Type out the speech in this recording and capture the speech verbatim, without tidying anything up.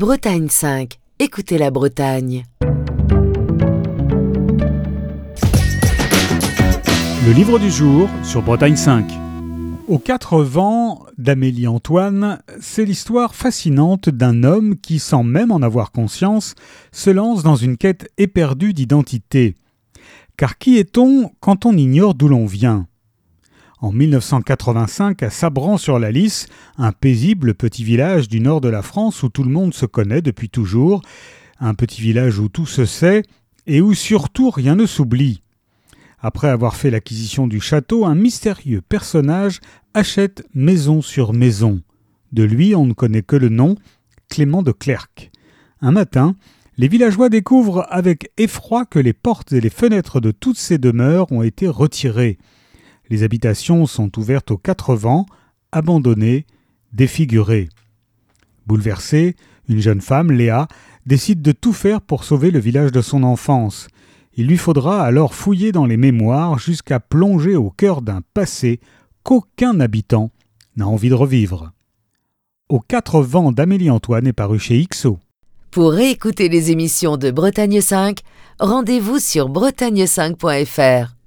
Bretagne cinq. Écoutez la Bretagne. Le livre du jour sur Bretagne cinq. Aux quatre vents d'Amélie Antoine, c'est l'histoire fascinante d'un homme qui, sans même en avoir conscience, se lance dans une quête éperdue d'identité. Car qui est-on quand on ignore d'où l'on vient ? En mille neuf cent quatre-vingt-cinq, à Sabran-sur-la-Lys, un paisible petit village du nord de la France où tout le monde se connaît depuis toujours, un petit village où tout se sait et où surtout rien ne s'oublie. Après avoir fait l'acquisition du château, un mystérieux personnage achète maison sur maison. De lui, on ne connaît que le nom, Clément de Clercq. Un matin, les villageois découvrent avec effroi que les portes et les fenêtres de toutes ces demeures ont été retirées. Les habitations sont ouvertes aux quatre vents, abandonnées, défigurées. Bouleversée, une jeune femme, Léa, décide de tout faire pour sauver le village de son enfance. Il lui faudra alors fouiller dans les mémoires jusqu'à plonger au cœur d'un passé qu'aucun habitant n'a envie de revivre. Aux quatre vents d'Amélie Antoine est paru chez X O. Pour réécouter les émissions de Bretagne cinq, rendez-vous sur bretagne cinq point f r.